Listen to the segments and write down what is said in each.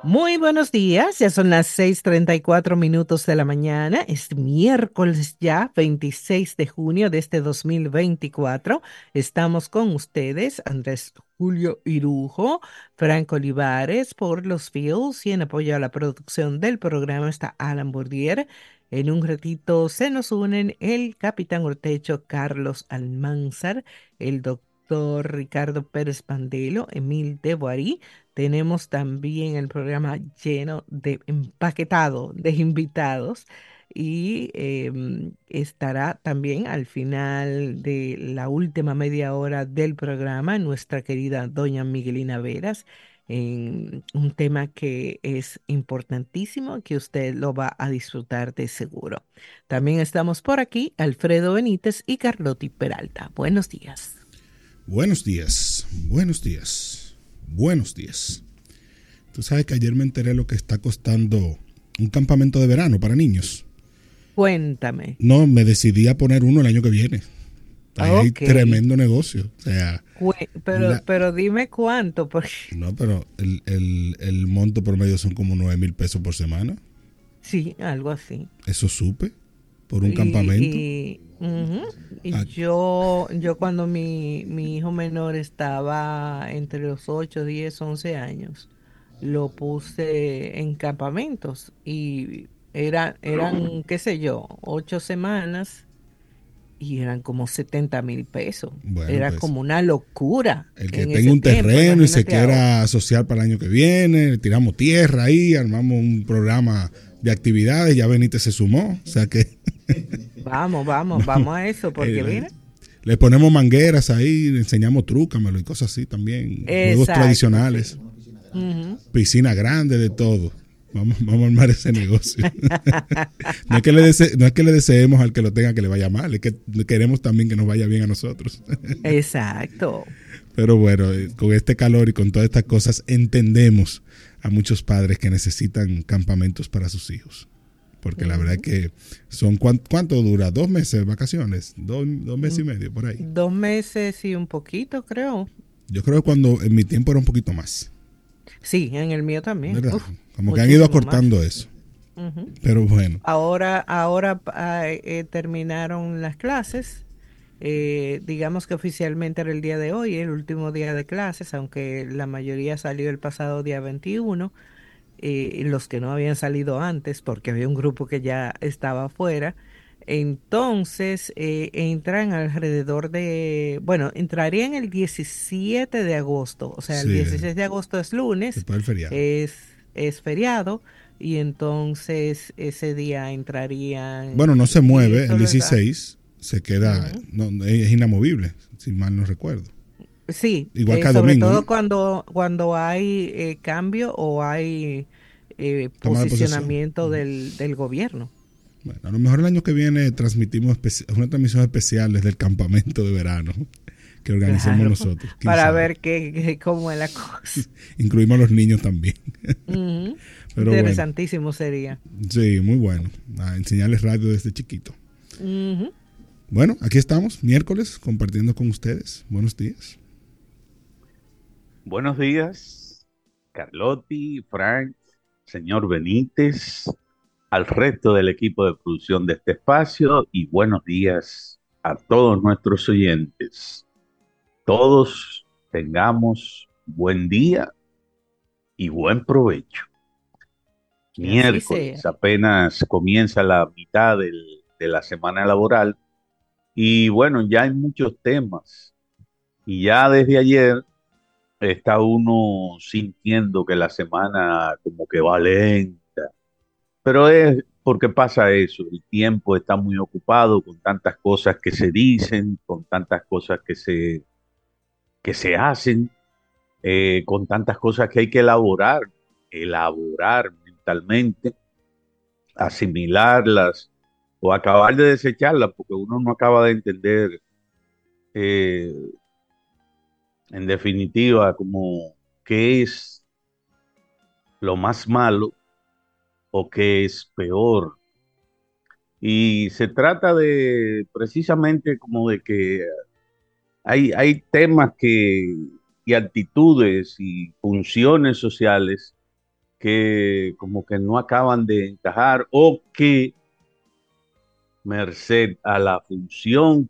Muy buenos días, ya son las 6:34 de la mañana, es miércoles ya, 26 de junio de este 2024. Estamos con ustedes, Andrés Julio Irujo, Franco Olivares por los Fields y en apoyo a la producción del programa está Alan Bordier. En un ratito se nos unen el capitán Ortecho Carlos Almanzar, el doctor Ricardo Pérez Pandelo, Emil de Boarí. Tenemos también el programa lleno de empaquetado de invitados y estará también al final de la última media hora del programa nuestra querida doña Miguelina Veras en un tema que es importantísimo, que usted lo va a disfrutar de seguro. También estamos por aquí Alfredo Benítez y Carlotti Peralta. Buenos días. Buenos días, buenos días, buenos días. Tú sabes que ayer me enteré lo que está costando un campamento de verano para niños. Cuéntame. No, me decidí a poner uno el año que viene. Ahí hay Ok. tremendo negocio. O sea, Pero dime cuánto, porque no, pero el monto promedio son como 9,000 pesos por semana. sí, algo así. Eso supe por un campamento. Ujú. Y Ah, yo cuando mi hijo menor estaba entre los 8, 10, 11 años, lo puse en campamentos y eran, qué sé yo, 8 semanas y eran como 70,000 pesos. bueno, Era pues como una locura el que en tenga ese un tiempo, terreno y se imagínate ahora. quiera asociar para el año que viene, le tiramos tierra ahí, armamos un programa de actividades, ya Benítez se sumó, o sea que Vamos, vamos, vamos a eso, porque eh, mira. le ponemos mangueras ahí, le enseñamos trúcamelo y cosas así también, juegos Exacto, tradicionales, sí. Ujú. piscina grande, de todo. Vamos a armar ese negocio. No es que le deseemos al que lo tenga que le vaya mal, es que queremos también que nos vaya bien a nosotros. Exacto. Pero bueno, con este calor y con todas estas cosas entendemos a muchos padres que necesitan campamentos para sus hijos. Porque la verdad es Ujú. que son, ¿cuánto dura? 2 meses de vacaciones, dos meses y Mm, medio por ahí. 2 meses y un poquito, creo. Yo creo que cuando en mi tiempo era un poquito más, Sí, en el mío también. ¿verdad? Uf, Como que han ido muchísimo más. acortando eso. Ujú. Pero bueno, Ahora terminaron las clases. Digamos que oficialmente era el día de hoy, el último día de clases, aunque la mayoría salió el pasado día 21. Los que no habían salido antes, porque había un grupo que ya estaba afuera. Entonces, entran alrededor de, entrarían el 17 de agosto, o sea, el sí, 16 de agosto es lunes, después del feriado. es, es feriado, y entonces ese día entrarían, Bueno, no se y mueve, el eso les da. 16 se queda, Ujú. no, es inamovible, si mal no recuerdo. Sí, Igual cada sobre domingo, todo ¿no? cuando hay cambio o hay Toma de posesión. posicionamiento del gobierno. Bueno, a lo mejor el año que viene transmitimos una transmisión especial desde el campamento de verano que organicemos Claro, nosotros, quién para sabe. ver cómo es la cosa. Incluimos a los niños también. Ujú. Pero bueno, Interesantísimo sería. sí, muy bueno. A enseñarles radio desde chiquito. Ujú. Bueno, aquí estamos, miércoles, compartiendo con ustedes. Buenos días. Buenos días, Carlotti, Frank, señor Benítez, al resto del equipo de producción de este espacio y buenos días a todos nuestros oyentes. Todos tengamos buen día y buen provecho. Que así Miércoles, sea. apenas comienza la mitad de la semana laboral y bueno, ya hay muchos temas y ya desde ayer está uno sintiendo que la semana como que va lenta, pero es porque pasa eso, el tiempo está muy ocupado con tantas cosas que se dicen, con tantas cosas que se hacen, con tantas cosas que hay que elaborar mentalmente, asimilarlas o acabar de desecharlas, porque uno no acaba de entender, eh, en definitiva, como qué es lo más malo o qué es peor. Y se trata de precisamente como de que hay temas y actitudes y funciones sociales que como que no acaban de encajar o que merced a la función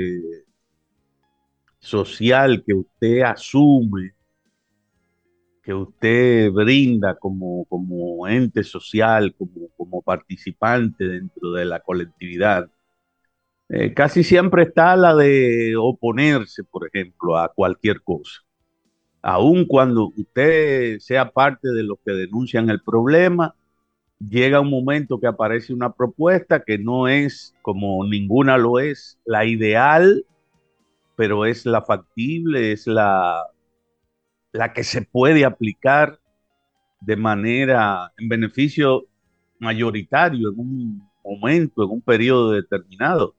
social que usted asume, que usted brinda como ente social, como participante dentro de la colectividad, casi siempre está la de oponerse, por ejemplo, a cualquier cosa. Aun cuando usted sea parte de los que denuncian el problema, llega un momento que aparece una propuesta que no es, como ninguna lo es, la ideal, pero es la factible, es la que se puede aplicar de manera en beneficio mayoritario en un momento, en un periodo determinado.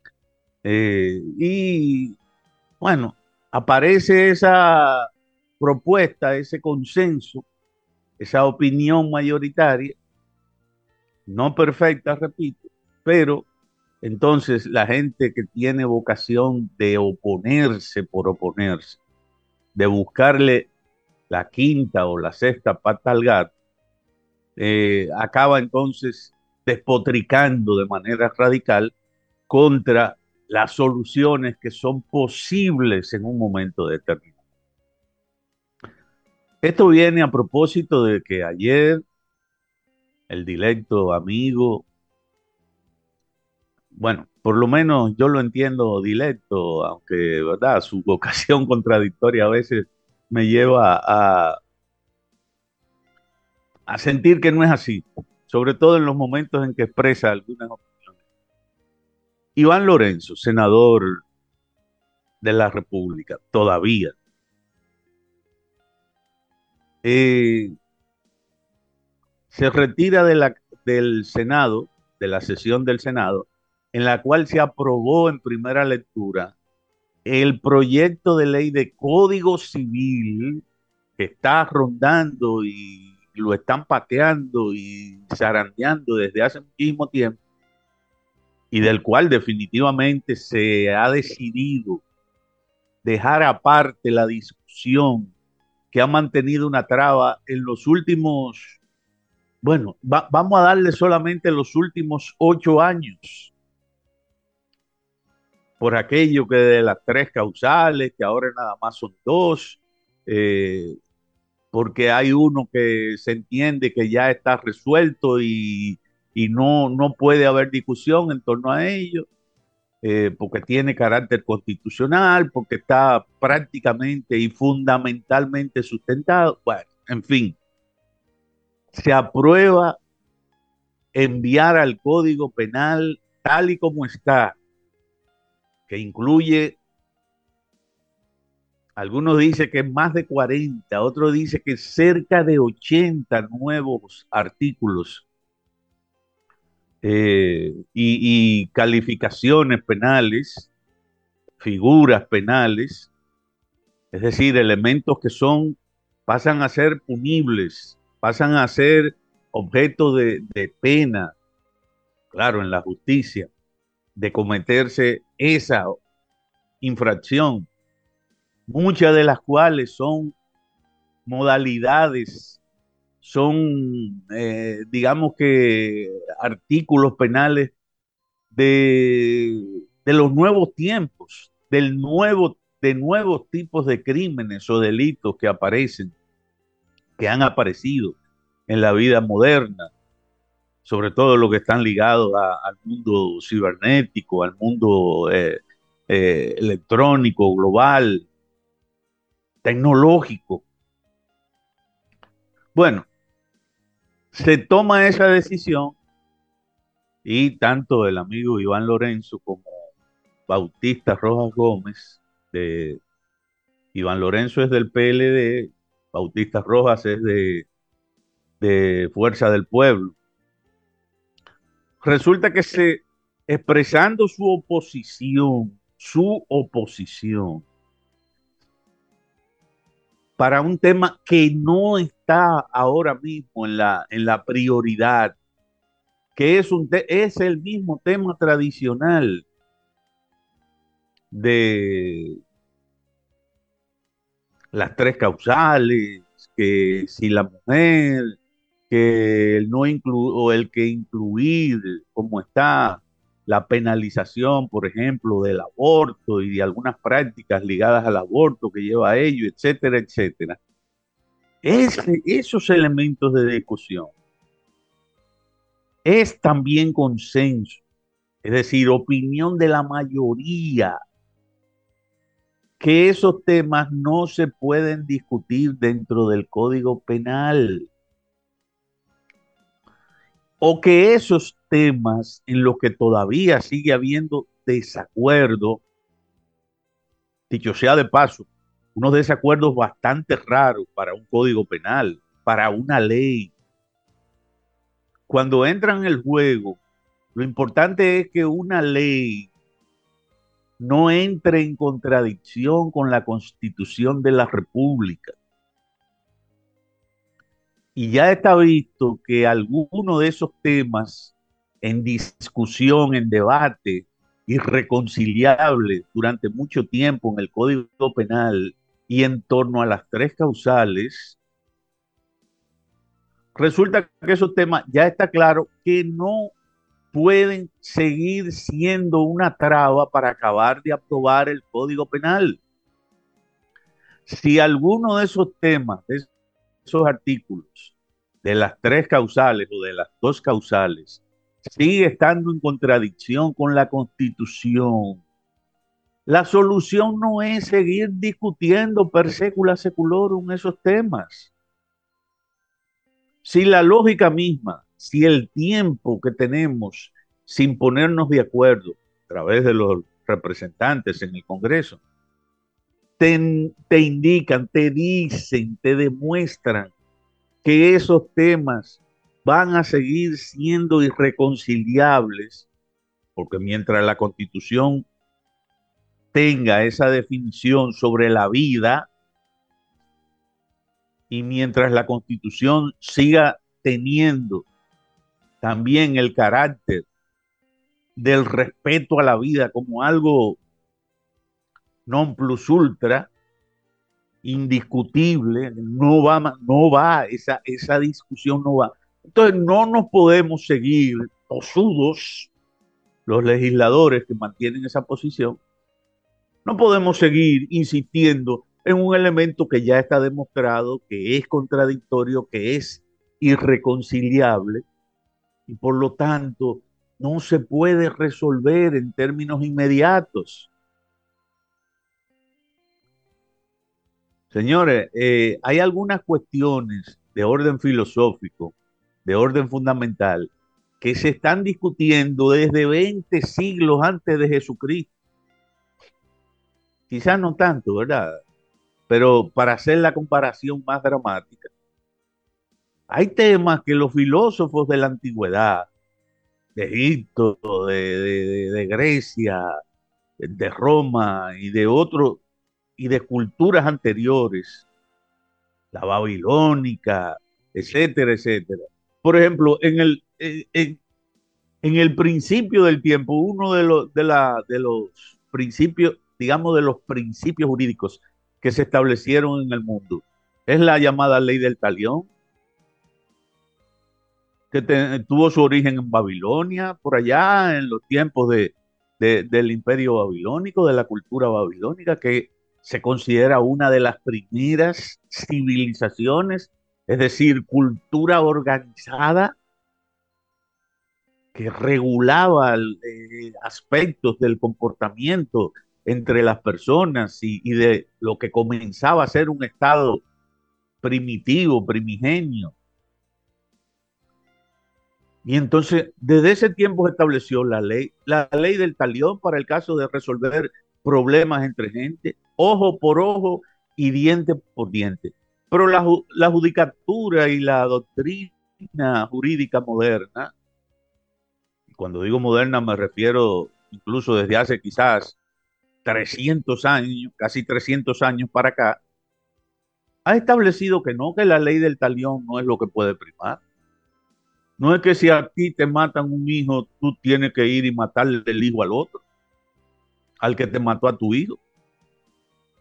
Y bueno, aparece esa propuesta, ese consenso, esa opinión mayoritaria, no perfecta, repito, pero entonces la gente que tiene vocación de oponerse por oponerse, de buscarle la quinta o la sexta pata al gato, acaba entonces despotricando de manera radical contra las soluciones que son posibles en un momento determinado. Esto viene a propósito de que ayer el directo amigo, bueno, por lo menos yo lo entiendo directo, aunque, ¿verdad? Su vocación contradictoria a veces me lleva a sentir que no es así, sobre todo en los momentos en que expresa algunas opiniones. Iván Lorenzo, senador de la República, todavía, eh, se retira del Senado, de la sesión del Senado, en la cual se aprobó en primera lectura el proyecto de ley de Código Civil que está rondando y lo están pateando y zarandeando desde hace muchísimo tiempo y del cual definitivamente se ha decidido dejar aparte la discusión que ha mantenido una traba en los últimos, bueno, vamos a darle solamente los últimos 8 años, por aquello que de las tres causales, que ahora nada más son dos, eh, porque hay uno que se entiende que ya está resuelto y no puede haber discusión en torno a ello, porque tiene carácter constitucional, porque está prácticamente y fundamentalmente sustentado. Bueno, en fin, se aprueba enviar al Código Penal tal y como está, que incluye, algunos dicen que más de 40, otros dicen que cerca de 80 nuevos artículos y calificaciones penales, figuras penales, es decir, elementos que pasan a ser punibles, pasan a ser objeto de pena, claro, en la justicia, de cometerse esa infracción, muchas de las cuales son modalidades, son, digamos que, artículos penales de los nuevos tiempos, de nuevos tipos de crímenes o delitos que aparecen, que han aparecido en la vida moderna, sobre todo los que están ligados al mundo cibernético, al mundo electrónico, global, tecnológico. Bueno, se toma esa decisión y tanto el amigo Iván Lorenzo como Bautista Rojas Gómez, de Iván Lorenzo es del PLD, Bautista Rojas es de Fuerza del Pueblo. Resulta que expresando su oposición para un tema que no está ahora mismo en la prioridad, que es el mismo tema tradicional de las tres causales, que si la mujer, que el no o el que incluir como está la penalización, por ejemplo, del aborto y de algunas prácticas ligadas al aborto que lleva a ello, etcétera, etcétera. Esos elementos de discusión es también consenso, es decir, opinión de la mayoría, que esos temas no se pueden discutir dentro del Código Penal, o que esos temas en los que todavía sigue habiendo desacuerdo, dicho sea de paso, unos desacuerdos bastante raros para un Código Penal, para una ley. Cuando entran en el juego, lo importante es que una ley no entre en contradicción con la Constitución de la República. Y ya está visto que algunos de esos temas en discusión, en debate, irreconciliables durante mucho tiempo en el Código Penal y en torno a las tres causales, resulta que esos temas ya está claro que no pueden seguir siendo una traba para acabar de aprobar el Código Penal. Si alguno de esos temas, de esos artículos, de las tres causales o de las dos causales, sigue estando en contradicción con la Constitución, la solución no es seguir discutiendo per secula seculorum esos temas. Si la lógica misma, si el tiempo que tenemos sin ponernos de acuerdo a través de los representantes en el Congreso, te indican, te dicen, te demuestran que esos temas van a seguir siendo irreconciliables, porque mientras la Constitución tenga esa definición sobre la vida y mientras la Constitución siga teniendo también el carácter del respeto a la vida como algo non plus ultra, indiscutible, esa discusión no va. Entonces no nos podemos seguir tosudos, los legisladores que mantienen esa posición, no podemos seguir insistiendo en un elemento que ya está demostrado, que es contradictorio, que es irreconciliable y por lo tanto no se puede resolver en términos inmediatos. Señores, hay algunas cuestiones de orden filosófico, de orden fundamental, que se están discutiendo desde 20 siglos antes de Jesucristo. Quizás no tanto, ¿verdad? Pero para hacer la comparación más dramática, hay temas que los filósofos de la antigüedad, de Egipto, de Grecia, de Roma y de otros, y de culturas anteriores, la babilónica, etcétera, etcétera. Por ejemplo, en el principio del tiempo, uno de los principios, digamos, de los principios jurídicos que se establecieron en el mundo es la llamada ley del talión, que tuvo su origen en Babilonia, por allá en los tiempos del imperio babilónico, de la cultura babilónica, que se considera una de las primeras civilizaciones, es decir, cultura organizada que regulaba aspectos del comportamiento entre las personas y de lo que comenzaba a ser un estado primitivo, primigenio. Y entonces, desde ese tiempo se estableció la ley del talión para el caso de resolver problemas entre gente, ojo por ojo y diente por diente. Pero la judicatura y la doctrina jurídica moderna, cuando digo moderna me refiero incluso desde hace quizás 300 años, casi 300 años para acá, ha establecido que no, que la ley del talión no es lo que puede primar. No es que si a ti te matan un hijo, tú tienes que ir y matarle el hijo al otro, al que te mató a tu hijo.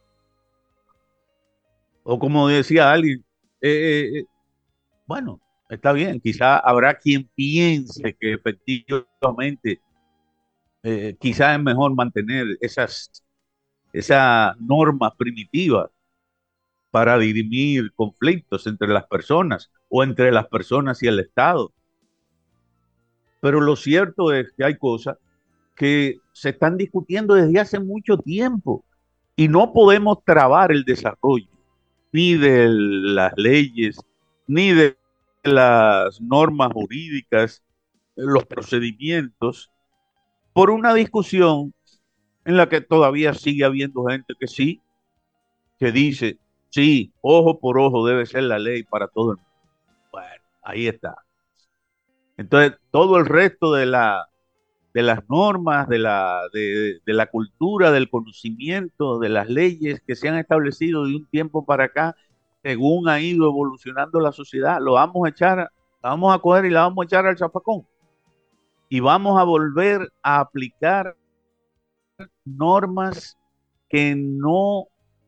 O como decía alguien, bueno, Está bien, quizá habrá quien piense que efectivamente quizá es mejor mantener esas normas primitivas para dirimir conflictos entre las personas o entre las personas y el Estado. Pero lo cierto es que hay cosas que se están discutiendo desde hace mucho tiempo y no podemos trabar el desarrollo ni de las leyes, ni de las normas jurídicas, los procedimientos, por una discusión en la que todavía sigue habiendo gente que sí, que dice, sí, ojo por ojo debe ser la ley para todo el mundo. Bueno, ahí está. Entonces, todo el resto de las normas, de la cultura, del conocimiento, de las leyes que se han establecido de un tiempo para acá, según ha ido evolucionando la sociedad, lo vamos a echar, la vamos a coger y la vamos a echar al zafacón. Y vamos a volver a aplicar normas que no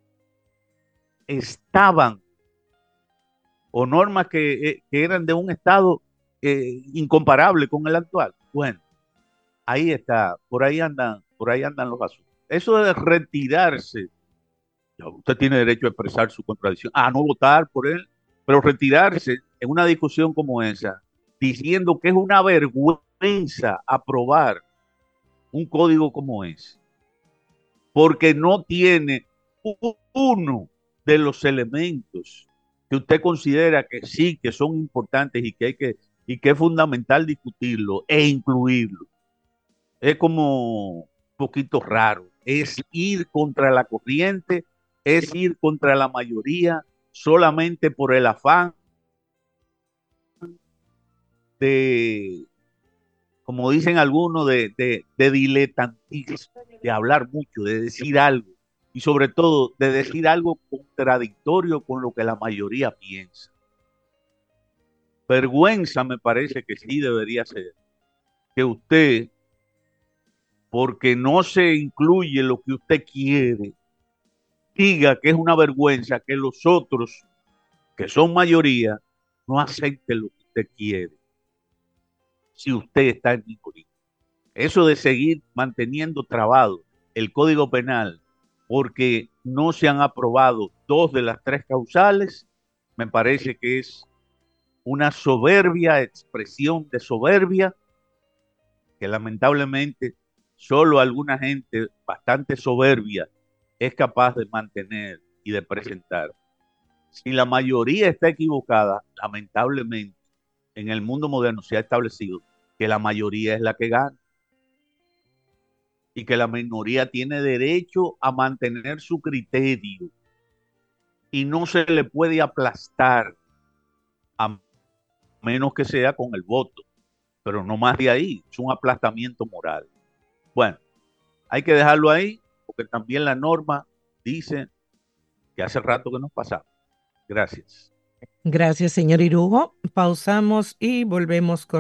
estaban o normas que eran de un estado incomparable con el actual. Bueno, ahí está, por ahí andan los asuntos. Eso de retirarse, ya, usted tiene derecho a expresar su contradicción, a no votar por él, pero retirarse en una discusión como esa, diciendo que es una vergüenza aprobar un código como ese, porque no tiene uno de los elementos que usted considera que sí, que son importantes y que es fundamental discutirlo e incluirlo. Es como un poquito raro. Es ir contra la corriente, es ir contra la mayoría solamente por el afán de, como dicen algunos, de diletantismo, de hablar mucho, de decir algo y sobre todo de decir algo contradictorio con lo que la mayoría piensa. Vergüenza me parece que sí debería ser que usted, porque no se incluye lo que usted quiere, diga que es una vergüenza que los otros, que son mayoría, no acepten lo que usted quiere, si usted está en minoría. Eso de seguir manteniendo trabado el Código Penal porque no se han aprobado dos de las tres causales, me parece que es una soberbia expresión de soberbia que lamentablemente solo alguna gente bastante soberbia es capaz de mantener y de presentar. Si la mayoría está equivocada, lamentablemente en el mundo moderno se ha establecido que la mayoría es la que gana y que la minoría tiene derecho a mantener su criterio y no se le puede aplastar a menos que sea con el voto, pero no más de ahí, es un aplastamiento moral. Bueno, hay que dejarlo ahí porque también la norma dice que hace rato que nos pasamos. Gracias. Gracias, señor Irujo. Pausamos y volvemos con